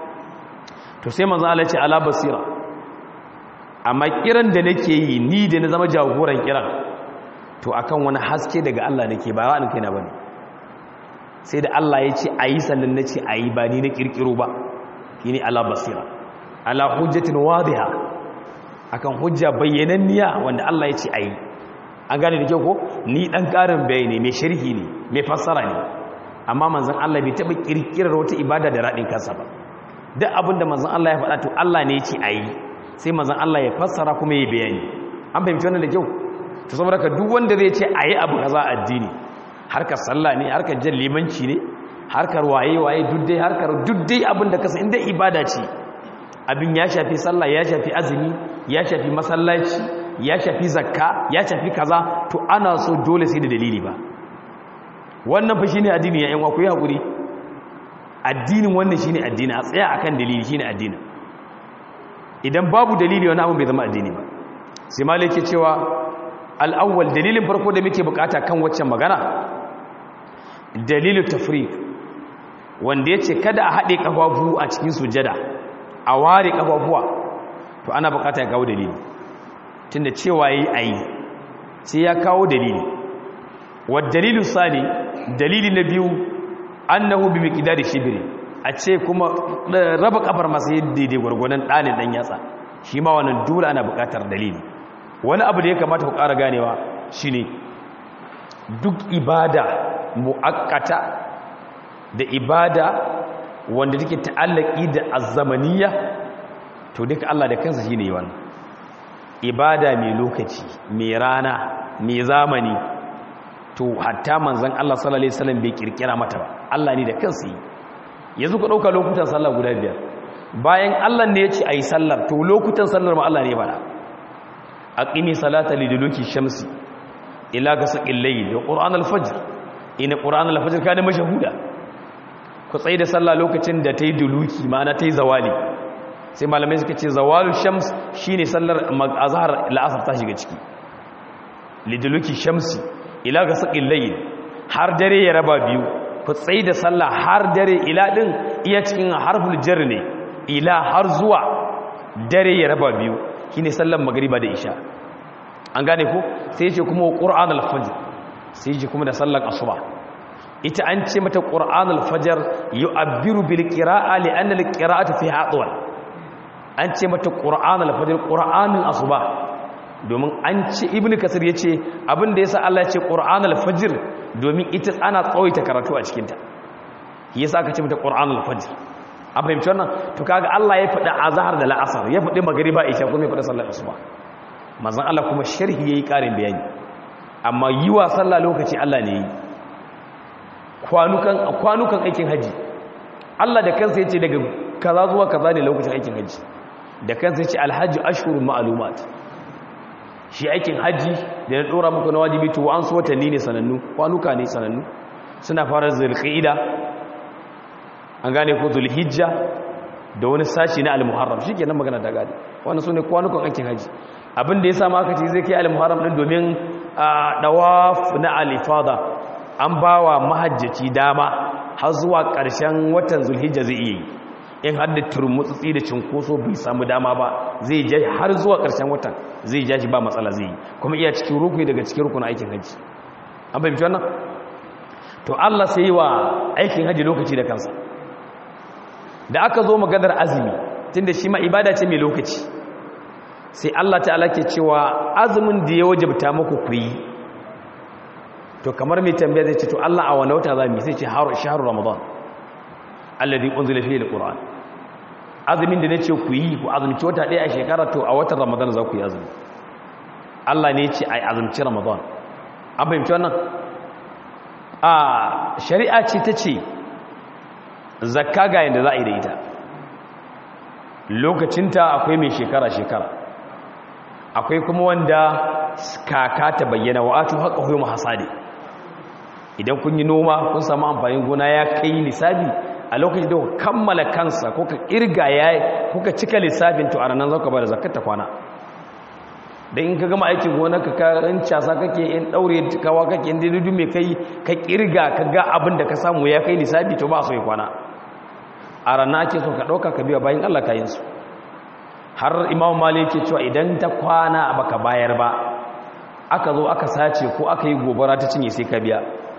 To sai manzo Allah ya ce ala basira, amma kiran da nake yi ni da na zama jagoran kiran to akan wani haske daga Allah nake, ba ra'ayin kaina bane. Sai da Allah ya ce ayi sannan nace ayi, ba ni na kirkiro ba. Kini ala basira, ala hujjatin wadiha, akan hujja bayyananniya wanda Allah ya ce ayi. An gane da kyau ko? Ni dan karin bayani mai sharhi ne, mai fassara ne. Amma manzon Allah bai taba kirkirar wata ibada da radin kansa ba. Duk abinda manzon Allah ya faɗa to Allah ne ya ce ayi, sai manzon Allah ya fassara kuma ya bayani. An fahimci wannan da kyau? To saboda ka duk wanda zai ce ayi abu kaza addini, harkar sallah ne, harkar jan limanci ne, harkar waye duk dai abin da kasa inda ibada ce, abin ya shafi sallah, ya shafi azumi, ya shafi masallaci, ya shafi zakka, ya shafi kaza, to ana so dole sai da dalili ba. Wannan fa shine addini ya yan wa, ku yi hakuri. Addinin wannan shine addini, a tsaya akan dalili shine addini. Idan babu dalili wani abin bai zama addini ba. Sai malai yake cewa al-awwal, dalilin farko da muke bukata kan waccan magana, dalilu tafriq, wanda yace kada a hade kafafu a cikin sujada, a ware kafafuwa, to ana bukata ya kawo dalili. Tunda cewa yayi ayi sai ya kawo dalili. Wa dalilu sani, dalili na biyu, annahu bi miqdari shibri, a ce kuma raba kafar masa daidai gwargwadon ɗanin ɗan yatsa, shi ma wannan dole ana buƙatar dalili. Wani abu da ya kamata ku ƙara ganewa shine duk ibada mu'akkata da ibada wanda take ta'allaki da azzamaniya, to duka Allah da kansa shine wannan. Ibada mai lokaci, mai rana, mai zamani, to hatta manzon Allah sallallahu alaihi wasallam bai kirkira mata ba, Allah ne da kansa yi. Yanzu ku dauka lokutan sallah guda biyar, bayan Allah ne ya ce ayi sallar, to lokutan sallar ma Allah ne ya fada. Aqimi salata liduluki shamsi ila gasaqil layl wa qur'an al-fajr, ina qur'an al-fajr kana mashhuda. Ku tsaye da sallah lokacin da tayi duluki, ma'ana tayi zawali. Sai malamai suka ce zawalu shams shine sallar azhar la'asar ta shiga ciki. Liduluki shamsi ila gasaqil layl, har dare ya raba biyu. Ku tsaye da sallah har dare, ila din iya cikin harful jar ne, ila har zuwa dare ya raba biyu, shine sallar magriba da isha. An gane ko? Sai yace kuma qur'an al-fajr, sai yace kuma da sallar asuba. Ita an ce mata qur'an al-fajr yu'abbiru bil qira'a li anna al-qira'atu fiha atwal. An ce mata qur'an al-fajr, qur'an al-asuba, domin an ce ibnu kasir yace abinda yasa Allah ya ce qur'an al-fajr domin ita ana tsawaita karatu a cikin ta, yasa aka ce mata qur'an al-fajr. An fahimci wannan? To kaga Allah ya faɗi azhar da la'asar, ya faɗi magriba isha, kuma ya faɗi sallar asuba. Manzon Allah kuma sharhi yayi ƙarin bayani, amma yi wa sallah lokaci Allah ne yi. Kwanukan aikin haji, Allah da kansa yace daga kaza zuwa kaza ne lokacin aikin haji. Da kansa yace alhaji ashhurun ma'lumat. Shi aikin haji da na dora muku na wajibi to an so watanni ne sanannu, kwanuka ne sanannu. Suna fara zulqa'ida, an gane ko zulhijja, da wani sashi na al-muharram. Shikenan magana ta gane. Wannan sune kwanukan aikin haji. Abin da yasa ma aka ce zai kai al-muharram din domin dawaf na alifada an bawa mahajjaci dama har zuwa ƙarshen watan zulhijja zai iya yi in hadda turmutsi da cinkoso bai samu dama ba zai ja har zuwa ƙarshen watan zai ja shi ba matsala zai yi kuma iya cikin rukuni daga cikin rukunin aikin haji an fahimci wannan to Allah sai yi wa aikin haji lokaci da kansa da aka zo maganar azumi tunda shi ma ibada ce mai lokaci sai Allah ta'ala ke cewa azumin da ya wajabta muku ku yi to kamar mai tambaya zai ce to Allah a wani wata za mu yi sai ce shahru ramadan alladhi unzila fihi alquran azumin da nace ku yi ku azumci wata ɗaya a shekara to a watan ramadan za ku yi azumi Allah ne ya ce ai azumci ramadan an fahimci wannan a shari'a ce ta ce zakka ga yanda za a yi da ita lokacinta akwai mai shekara akwai kuma wanda kaka ta bayyana wa atu haƙa huyo mahasadi idan kun yi noma kun samu amfanin gona ya kai lissafi a lokacin da ku kammala kansa ko ka kirga kuka cika lissafin to a ranar zaka ba da zakkar ta kwana dan in ka gama aikin gona ka in casa kake in daure kawa kake in dudu mai kai ka kirga ka ga abin da ka samu ya kai lissafi to ba so ya kwana a ranar ake so ka dauka ka biya bayan Allah kayan su har Imam Malik yake cewa idan ta kwana baka bayar ba aka zo aka sace ko aka yi gobara ta cinye sai ka biya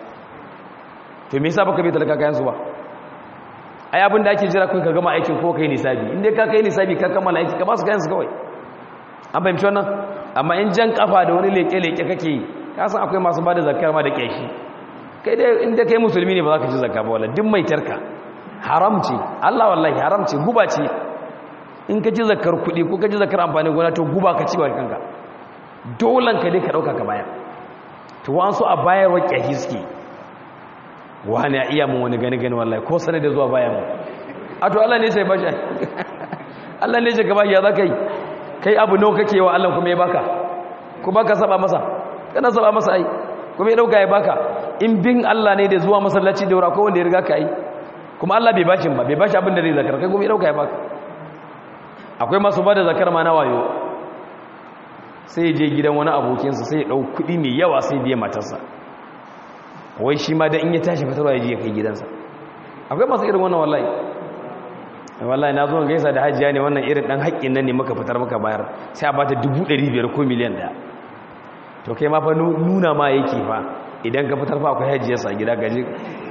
to me yasa baka biya talaka kayan su ba ai abin da ake jira kun ka gama aikin ko kai nisabi inda ka kai nisabi ka kammala aiki ka ba su kayan su kawai an fahimci wannan amma in jan kafa da wani leke-leke kake yi ka san akwai masu bada zakar ma da kyashi kai dai inda kai musulmi ne ba za ka ci zakka ba wallahi duk mai tarka haram ce Allah wallahi haram ce guba ce in ka ci zakar kuɗi ko ka ci zakar amfanin gona to guba ka ci wa kanka dolan ka dai ka ɗauka ka bayar to wa an so a bayar wa kyashi suke wani a iya mun wani gani wallahi ko sanar da zuwa baya mu a to Allah ne sai bashi Allah ne sai ka bashi ya za ka yi kai abu nawa kake wa Allah kuma ya baka ko baka saba masa kana saba masa ai kuma ya dauka ya baka in bin Allah ne da zuwa masallaci da wura ko wanda ya riga ka yi kuma Allah bai bashi ba bai bashi abin da zai zakar kai kuma ya dauka ya baka akwai masu bada zakar ma na wayo sai je gidan wani abokinsa sai ya dau kuɗi mai yawa sai biya matarsa wai shi ma da in ya tashi fitarwa ya je ya kai gidansa akwai masu irin wannan wallahi na zo gaisa da hajjiya ne wannan irin dan haƙƙin nan ne muka fitar muka bayar sai a bata 500,000 ko miliyan ɗaya to kai ma fa nuna ma yake fa idan ka fitar fa akwai hajjiyarsa a gida gaji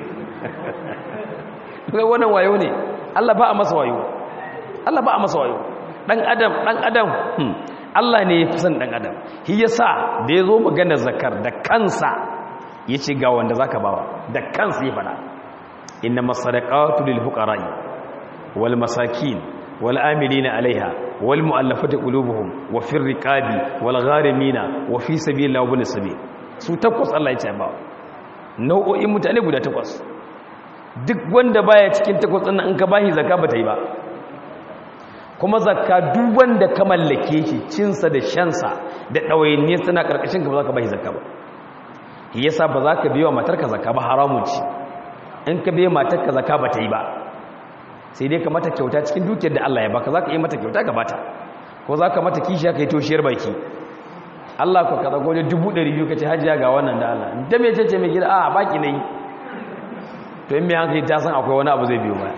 kai wannan wayo ne Allah ba a masa wayo Allah ba a masa wayo dan adam Allah ne ya fi san dan adam shi yasa da yazo maganar zakar da kansa yace ga wanda zaka bawa da kansa ya fada innamas sadaqatu lil fuqara'i wal masakin wal amilina alaiha wal mu'allafati qulubuhum wa fir riqabi wal gharimina wa fi sabilillahi wa bin sabil su takwas Allah ya ce ba nau'o'in mutane guda takwas duk wanda baya cikin takwas din in ka bashi zakka ba ta yi ba kuma zakka duk wanda ka mallake shi cinsa da shansa da dawainiyar tana karkashin ka ba za ka bashi zakka ba yasa ba za ka biya matarka zakka ba haramun ci in ka biya matarka zakka ba ta yi ba sai dai ka mata kyauta cikin dukiyar da Allah ya baka za ka yi mata kyauta ka bata ko za ka mata kishiya ka yi toshiyar baki Allah ko ka zago da 200,000 ka ce hajiya ga wannan da Allah da me ce mai gida a baki na yi to in mai hankali ta san akwai wani abu zai biyo ba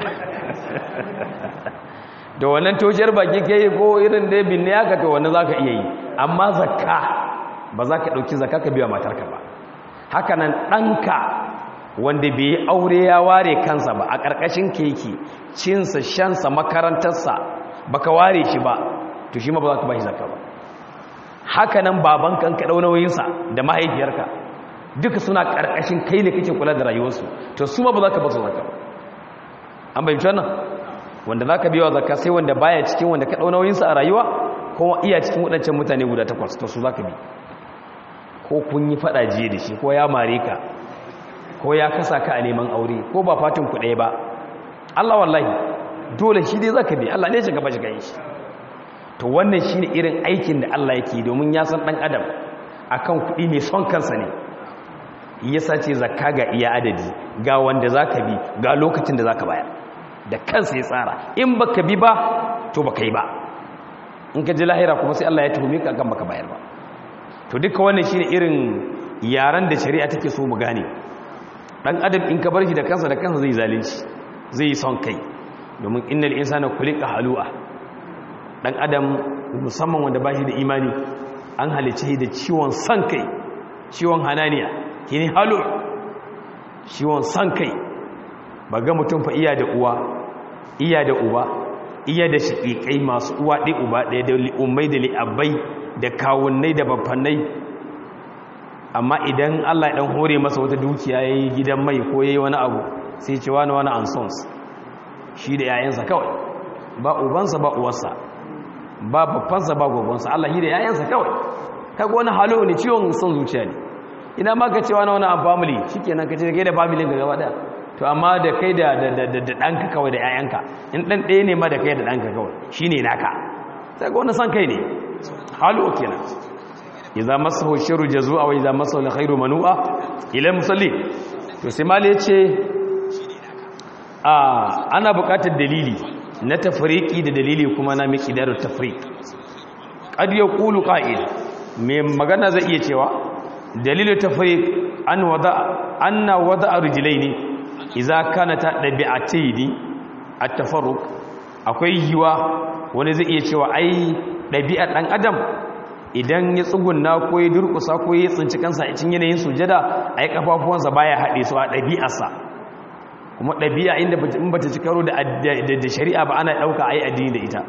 da wannan toshiyar baki ke yi ko irin da binne ya ka to wani za ka iya yi amma zakka ba za ka ɗauki zakka ka biya matarka ba haka nan ɗanka wanda bai yi aure ya ware kansa ba a ƙarƙashin keke cinsa shansa makarantarsa baka ware shi ba to shi ma ba za ka ba shi zakka ba haka nan baban kan ka ɗau nauyinsa da mahaifiyarka duka suna ƙarƙashin kai ne kake kula da rayuwarsu to su ma ba za ka ba su zakka ba an bayyana wannan wanda za ka biya zakka sai wanda baya cikin wanda ka ɗau nauyinsa a rayuwa ko iya cikin waɗancan mutane guda takwas to su za ka bi ko kun yi faɗa jiye da shi ko ya mare ka ko ya kasa ka a neman aure ko ba fatin ku ɗaya ba Allah wallahi dole shi dai zaka bi Allah ne shi gaba shi kai shi to wannan shine irin aikin da Allah yake domin ya san dan adam akan kuɗi mai son kansa ne yasa ce zakka ga iya adadi ga wanda zaka bi ga lokacin da zaka bayar da kansa ya tsara in baka bi ba to baka yi ba in ka ji lahira kuma sai Allah ya tuhume ka kan baka bayar ba to duka wannan shine irin yaran da shari'a take so mu gane. Dan adam in ka bar shi da kansa zai zalunci, zai yi son kai, domin innal insana khuliqa halu'a. Dan adam musamman wanda ba shi da imani an halice da ciwon son kai, ciwon hananiya, shine halu, ciwon son kai. ba ga mutum fa iya da uwa, iya da uba, iya da shaƙiƙai masu uwa ɗaya uba ɗaya, da li'ummai da li'abbai da kawunnai da baffannai, amma idan Allah ya ɗan hore masa wata dukiya ya yi gidan mai ko ya yi wani abu sai ce wani ansons shi da yayansa kawai, ba ubansa ba uwarsa, ba baffansa ba gogonsa, Allah shi da yayansa kawai. kaga wani halo ne, ciwon son zuciya ne. ina ma ka ce wani an family shi kenan, ka ce kai da familin ka gaba ɗaya, to amma da kai da ɗanka kawai da yayanka, in ɗan ɗaya ne ma da kai da ɗanka kawai shi ne naka, sai ga wani son kai ne, halo kenan. idza masahu sharru jazua wa idza masahu alkhairu manua ila musalli. to sai mali yace ana buƙatar dalili na tafriqi da dalili kuma na miqdaru tafriq. qad yaqulu qa'il, me magana zai iya cewa dalilu tafriq anna wada'a rijlaini idza kanata dabi'ataini at-tafarruq. akwai yiwa wani zai iya cewa ai dabi'ar dan adam idan ya tsugunna ko ya durkusa ko ya tsinci kansa a cikin yanayin sujada ai kafafuwansa baya haɗe su a ɗabi'arsa, kuma ɗabi'a inda in bata ci karo da shari'a ba ana ɗauka ai addini da ita.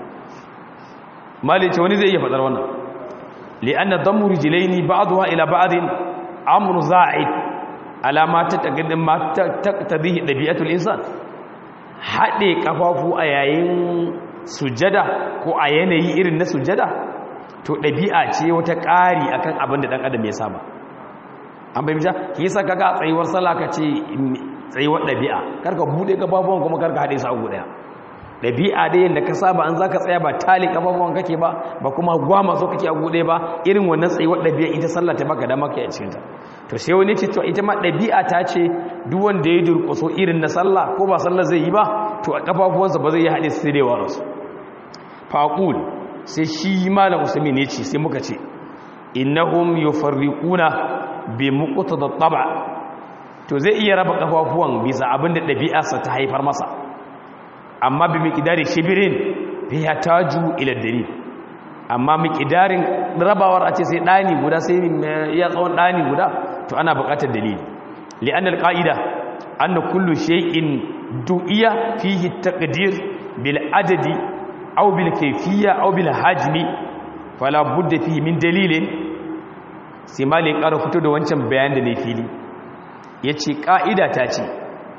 malice wani zai iya faɗar wannan li'anna dammu rijlaini ba'daha ila ba'din amru za'id ala ma tataqaddim ma taqtadihi ɗabi'atul insan. haɗe kafafu a yayin sujada ko a yanayi irin na sujada to ɗabi'a ce wata ƙari akan abin da ɗan adam ya saba. an bai mija ki yasa kaga a tsayuwar sallah ka ce tsayuwar ɗabi'a, karka buɗe ƙafafuwan kuma karka haɗe su a guda. ɗabi'a dai yadda ka saba an zaka tsaya ba tali ƙafafuwan kake ba kuma gwama so kake a gude ba, irin wannan tsayuwar ɗabi'a ita sallah ta baka dama kai a cikin ta. to sai wani ce to ita ma ɗabi'a ta ce duk wanda ya durƙuso irin na sallah ko ba sallah zai yi ba to a ƙafafuwansa ba zai yi haɗe su sai dai waransu. faqul sai shi malam usami ne ce sai muka ce innahum yufarriquna bi muqtada tab'a. to zai iya raba kafafuwan bisa abinda dabi'arsa ta haifar masa, amma bi miqdari shibirin bi hataju ila dalil. amma miqdarin rabawar a ce sai dani guda, sai ya tsawon dani guda, to ana buƙatar dalili. li'anna al-qa'ida anna kullu shay'in du'iya fihi taqdir bil adadi aw bil kayfiyya aw bil hajmi fala budda fihi min dalilin. sai malin ƙara fito da wancan bayan da ne fili yace ƙa'ida ta ce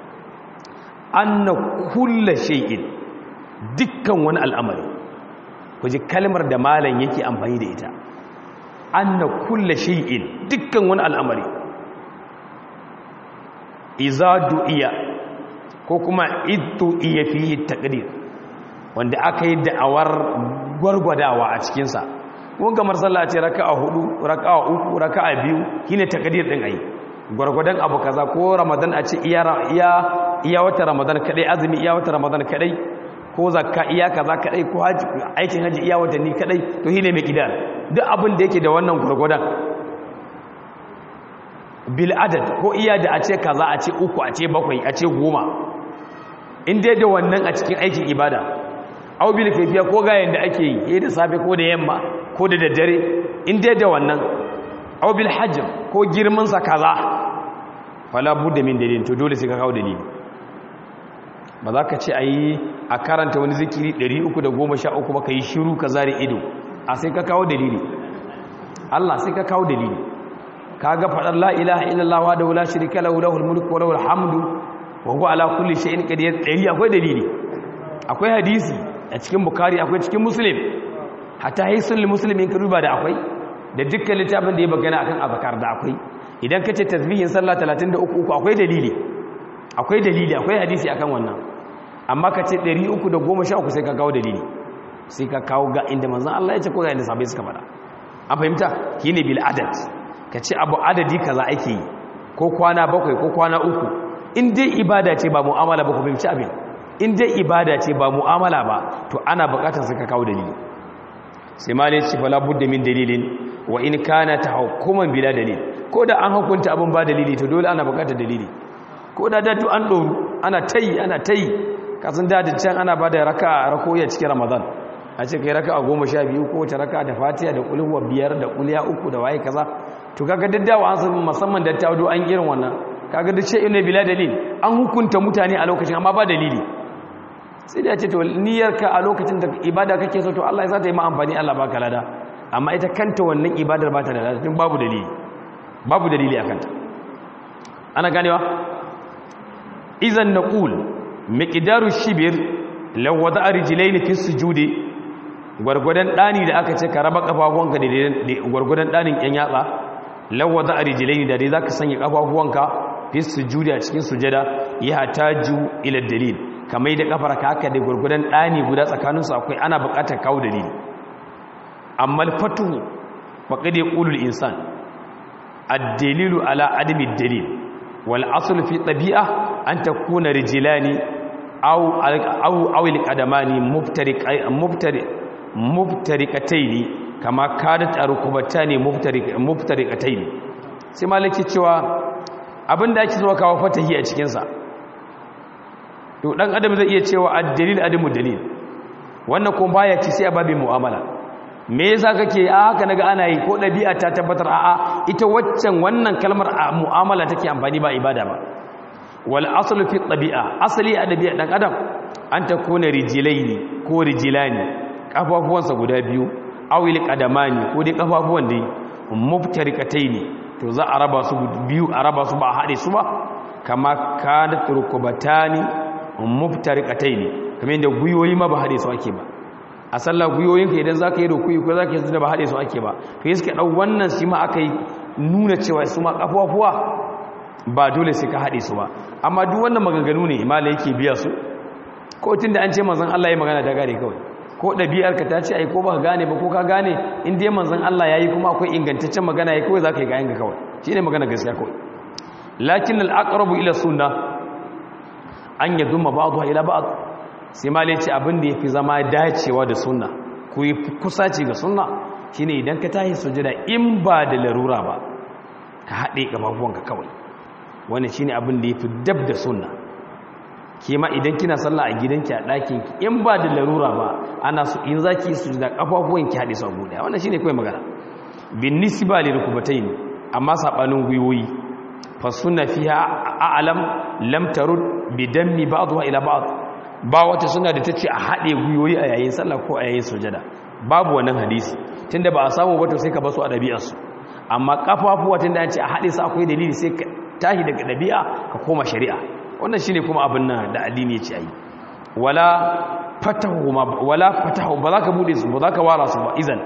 anna kullu shay'in, dukkan wani al'amari, kuje kalmar da malan yake amfani da ita, anna kullu shay'in, dukkan wani al'amari, iza du'iya ko kuma iddu iya fihi taqdir, wanda aka yi da'awar gwargwadawa a cikinsa. kun kamar sallah ce raka'a 4 raka'a 3 raka'a 2 shine takdir din ai, gwargwadan abu kaza, ko ramadan a ce iya wata ramadan kadai, azumi iya wata ramadan kadai, ko zakka iya kaza kadai, ko haji aikin haji iya watanni kadai, to shine mai kidar. duk abin da yake da wannan gwargwadan bil adad, ko iya da a ce kaza, a ce 3 a ce 7 a ce 10, in dai da wannan a cikin aikin ibada, au bil kayfiya, ko ga yanda ake yi da safe ko da yamma ko da daddare, in dai da wannan, au bil hajj, ko girman sa kaza, fala budda min dalilin, to dole sai ka kawo dalili. ba za ka ce ayi a karanta wani zikiri 313 ba ka yi shiru ka zare ido, a sai ka kawo dalili. Allah sai ka kawo dalili. kaga fadar la ilaha illallah wa la sharika lahu lahul mulku wa lahul hamdu wa huwa ala kulli shay'in qadir, akwai dalili. akwai hadisi a cikin bukhari, akwai cikin muslim, hatta hadisul muslimin ka duba da akwai, da dukkan littafin da ya bagana akan azkar da akwai. idan kace tasbihin sallah 33 akwai dalili, akwai dalili, akwai hadisi akan wannan. amma kace 313 sai ka kawo dalili, sai ka kawo ga inda manzon Allah ya ce ko ga inda sahabbai suka fada. an fahimta shine bil adad, kace abu adadi kaza ake yi, ko kwana 7 ko kwana 3, in dai ibada ce ba mu'amala ba, ku fahimci abin, in dai ibada ce ba mu'amala ba, to ana bukatar sai ka kawo dalili. sai malai ce fala budda min dalilin, wa in kana tahakkuman bila dalil ko da an hukunta abin ba dalili to dole ana bukatar dalili ko da datu an doru ana tayi kasan da can ana bada rakoya cikin Ramadan a ce kai raka'a 12 ko ta raka'a da Fatiha da kulhuwa 5 da kulya 3 da waye kaza to kaga daddawa an san musamman dattawa an irin wannan kaga da ce ne bila dalil an hukunta mutane a lokacin amma ba dalili sai da ce to niyyarka a lokacin da ibada kake so to Allah ya sa ta yi ma amfani Allah baka lada amma ita kanta wannan ibadar ba ta da lada tun babu dalili akan ta ana ganewa idan naqul miqdaru shibir law wada'a rijlayn fi sujudi gwargwadon dani da aka ce ka raba kafafuwanka da gwargwadon danin yan yatsa law wada'a rijlayn da dai zaka sanya kafafuwanka fi sujudi a cikin sujada ya taju ila dalil kamar da kafarka haka da gwargwadon dani guda tsakaninsu akwai ana buƙatar kawo dalili amma al-fatu faqad yaqulu al-insan ad-dalilu ala adami ad-dalil wal aslu fi tabi'a an takuna rijlani aw al-qadamani mubtariqatayn kama kadat arkubatani mubtariqatayn sai malaki cewa abinda ake zuwa kawo fatahi a cikin sa to dan adam zai iya cewa ad-dalil adamu dalil wannan kuma baya ci sai a babin mu'amala me yasa kake haka naga ana yi ko dabi'a ta tabbatar a'a ita waccan wannan kalmar a mu'amala take amfani ba ibada ba wal aslu fi tabi'a asali a dabi'a dan adam an takuna rijlaini ko rijlani kafafuwansa guda biyu awil qadamani ko dai kafafuwan dai mubtarikataini to za a raba su biyu a raba su ba a hade su ba kama kadat rukubatani mubtarikataini kamar yadda guyoyi ma ba hade su ake ba a sallah guyoyinka idan zaka yi rukuyi ko zaka yi da ba hade su ake ba to yake dau wannan shi ma aka yi nuna cewa su ma kafafuwa ba dole sai ka hade su ba amma duk wannan maganganu ne malai yake biya su ko tunda an ce manzon Allah ya magana ta gane kawai ko ɗabi'arka ta ce ai ko ba ka gane ba ko ka gane in dai manzon Allah yayi kuma akwai ingantaccen magana yayi kawai zaka yi gayan ga kawai shine magana gaskiya kawai lakin al-aqrabu ila sunna an yadumma ba'dha ila ba'd sai malai ce abin da yafi zama dacewa da sunna ko yafi kusaci ga sunna shine idan ka tashi sujada in ba da larura ba ka hade gababuwanka kawai wannan shine abin da yafi dab da sunna kima idan kina sallah a gidanki a ɗakin ki in ba da larura ba ana so in zaki sujuda kafafuwan ki hade su a guda wannan shine kai magana bin nisba li rukbatayn amma sabanin guyoyi fa sunna fiha a'lam lam tarud bi dammi ba'dha ila ba'd ba wata sunna da tace a hade guyoyi a yayin sallah ko a yayin sujada babu wannan hadisi tunda ba a samu ba to sai ka basu a dabi'ar su amma kafafuwa tunda an ce a hade su akwai dalili sai ka tahi daga dabi'a ka koma shari'a wannan shine kuma abin nan da addini ya ce ayi wala fatahu ba za ka bude su ba za ka wara su ba izan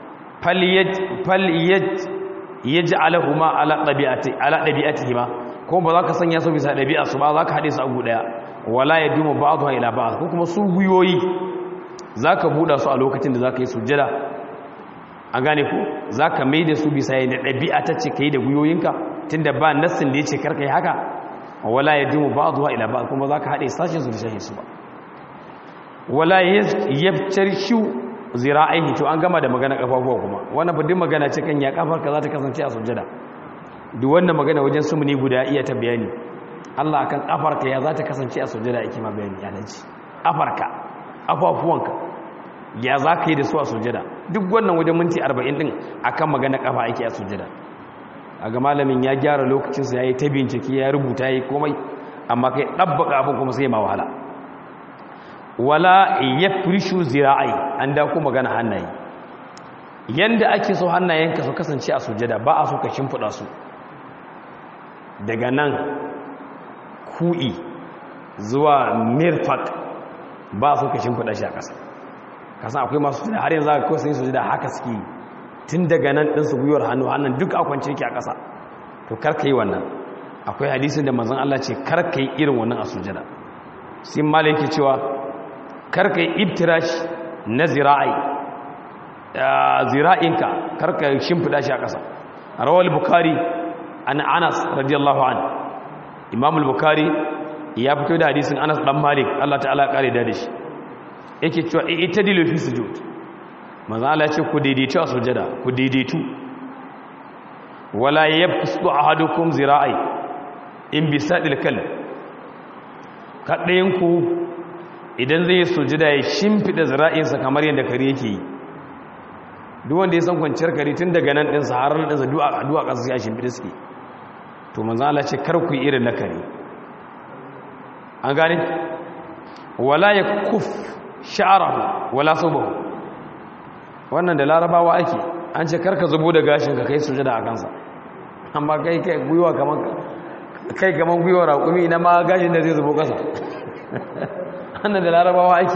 yaj'alahuma ala dabi'atihima ko ba za ka sanya su bisa dabi'a su ba za ka hade su a gu daya wala yadumu ba'dha ila ba'd ko kuma su guyoyi za ka buda su a lokacin da za ka yi sujjada an gane ku za ka mai da su bisa yana dabi'a ta ce ka yi da guyoyinka tunda ba nassin da ya ce karka yi haka wala yadumu ba'dha ila ba'd kuma zaka hade sashin su da sashin su ba wala yaftarshu zira'ihi to an gama da magana kafafuwa kuma wannan fadin magana ce kan ya kafarka za ta kasance a sujjada duk wannan magana wajen sumuni guda iya ta bayani Allah akan kafarka ya za ta kasance a sujjada yake ma bayani ya dace kafarka kafafuwanka ya za ka yi da su a sujjada duk wannan wajen minti 40 din akan magana kafa yake a sujjada a ga malamin ya gyara lokacinsa ya yi ta bincike ya rubuta ya yi komai amma kai ɗabbaka abin kuma sai ma wahala wala ya firishu zira'ai an da kuma magana hannaye yanda ake so hannayenka su kasance a sujada ba a so ka shimfiɗa su daga nan ku'i zuwa mirfak ba a so ka shimfiɗa shi a ƙasa kasan akwai masu sujada har yanzu aka kawai sun sujada haka suke tun daga nan ɗinsu gwiwar hannun duk a kwance yake a ƙasa to karka yi wannan akwai hadisin da manzon Allah ce karka yi irin wannan a sujada sai malai yake cewa karka yi ibtirash na zira'inka karka shimfida shi a ƙasa rawal bukari an anas radiyallahu an imam al-bukhari ya fito da hadisin anas dan malik Allah ta'ala kare da shi yake cewa itadilu fi sujud manzo Allah ya ce ku daidaitu a sujada ku daidaitu wala yabsu ahadukum zira'i in bisadil kal kadayin ku idan zai sujada ya shimfida zira'insa kamar yadda kare yake yi duk wanda ya san kwanciyar kare tun daga nan din sa har nan din sa du'a kasa sai a shimfida suke to manzo Allah ce kar ku yi irin na kare an gane wala yakuf sha'rahu wala subahu wannan da larabawa ake an ce karka zubo da gashin ka kai sujada a kansa amma kai gwiwa kaman gwiwa raƙumi ina ma gashin da zai zubo kasa wannan da larabawa ake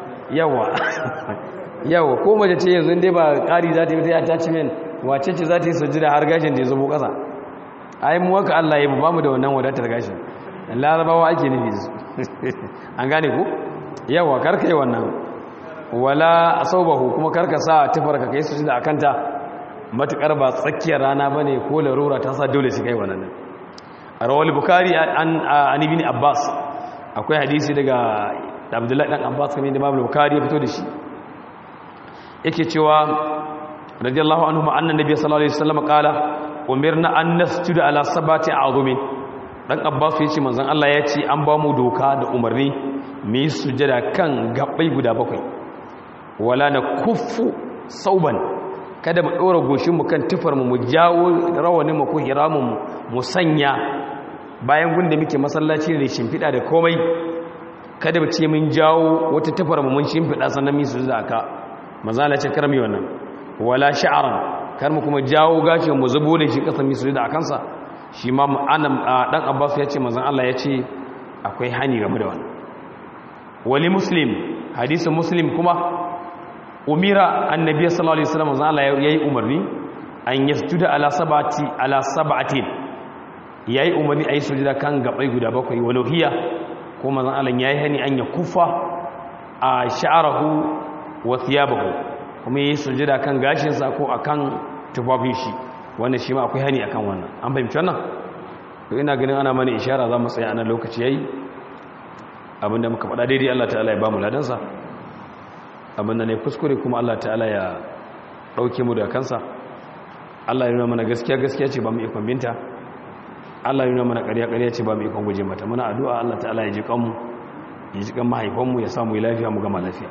yawa ko mace ce yanzu inda ba ƙari za ta yi ta yi attachment wace ce za ta yi sujada har gashin da ya zubo kasa ai mu waka Allah ya ba mu da wannan wadatar gashin larabawa ake nufi su an gane ku yawa karka yi wannan wala asaubahu kuma karka sa tufarka kai su da akanta matukar ba tsakiyar rana bane ko larura ta sa dole shi kai wannan rawal bukhari an ibn abbas akwai hadisi daga abdullahi dan abbas kamar da babu bukhari ya fito da shi yake cewa radiyallahu anhu ma anna nabiy sallallahu alaihi wasallam qala umirna an nasjuda ala sabati a'zumin dan abbas yace manzon Allah ya ce an ba mu doka da umarni mu yi sujada kan gabbai guda bakwai wala na kuffu sauban kada mu dora goshinmu kan tufarmu mu jawo rawaninmu ko hiramunmu mu sanya bayan gunda muke masallaci da shimfida da komai kada mu ce mun jawo wata tufarmu mun shimfida sannan mu su zaka mazala ce karmi wannan wala sha'ran kar mu kuma jawo gashin mu zubo da shi kasan mu su da akansa shi ma dan Abbas ya ce manzon Allah ya ce akwai hani game da wannan wali muslim hadisin muslim kuma umira annabi sallallahu alaihi wasallam manzo Allah yayi umarni an yasjuda ala sab'atin yayi umarni ayi sujuda kan gabai guda bakwai waluhiya ko manzo Allah yayi hani an yakufa a sha'rahu wa thiyabahu kuma yayi sujuda kan gashin sa ko akan tufafin shi wannan shi ma akwai hani akan wannan an fahimci wannan to ina ganin ana mana ishara za mu tsaya a nan lokaci yayi abinda muka faɗa daidai Allah ta'ala ya ba mu ladansa abinda ne kuskure kuma Allah ta'ala ya ɗauke mu da kansa Allah ya nuna mana gaskiya ce ba mu ikon binta Allah ya nuna mana ƙarya ce ba mu ikon guje mata muna addu'a Allah ta'ala ya ji kanmu ya ji kan mahaifanmu ya samu lafiya mu gama lafiya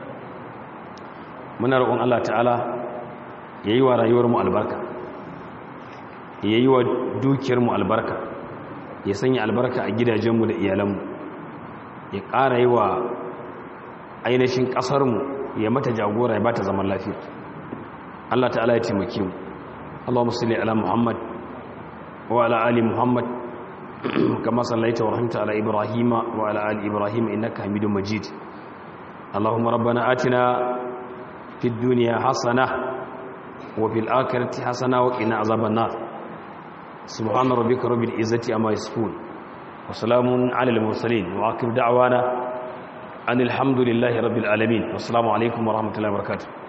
muna roƙon Allah ta'ala ya yi wa rayuwarmu albarka ya yi wa dukiyarmu albarka ya sanya albarka a gidajenmu da iyalanmu ya ƙara yi wa ainihin ƙasarmu ya mata jagora ya ba ta zaman lafiya Allah ta'ala ya taimake mu Allahumma salli ala Muhammad wa ala ali Muhammad kama sallaita wa rahimta ala Ibrahim wa ala ali Ibrahim innaka Hamidum Majid Allahumma rabbana atina fid dunya hasanah wa fil akhirati hasanah wa qina azaban nar subhana rabbika rabbil izzati amma yasifun wa salamun ala al mursalin wa akhir da'wana أن الحمد لله رب العالمين والسلام عليكم ورحمة الله وبركاته